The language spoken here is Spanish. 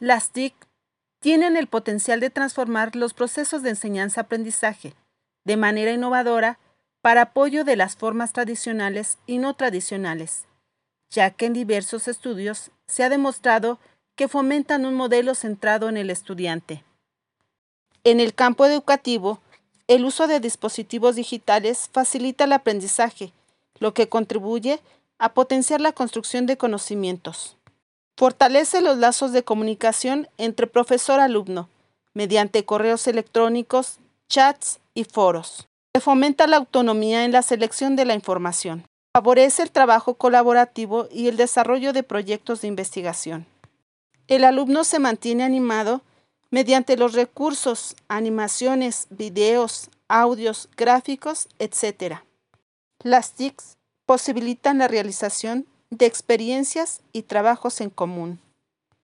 Las TIC tienen el potencial de transformar los procesos de enseñanza-aprendizaje de manera innovadora para apoyo de las formas tradicionales y no tradicionales, ya que en diversos estudios se ha demostrado que fomentan un modelo centrado en el estudiante. En el campo educativo, el uso de dispositivos digitales facilita el aprendizaje, lo que contribuye a potenciar la construcción de conocimientos. Fortalece los lazos de comunicación entre profesor-alumno, mediante correos electrónicos, chats y foros. Se fomenta la autonomía en la selección de la información. Favorece el trabajo colaborativo y el desarrollo de proyectos de investigación. El alumno se mantiene animado mediante los recursos, animaciones, videos, audios, gráficos, etc. Las TICs posibilitan la realización de experiencias y trabajos en común.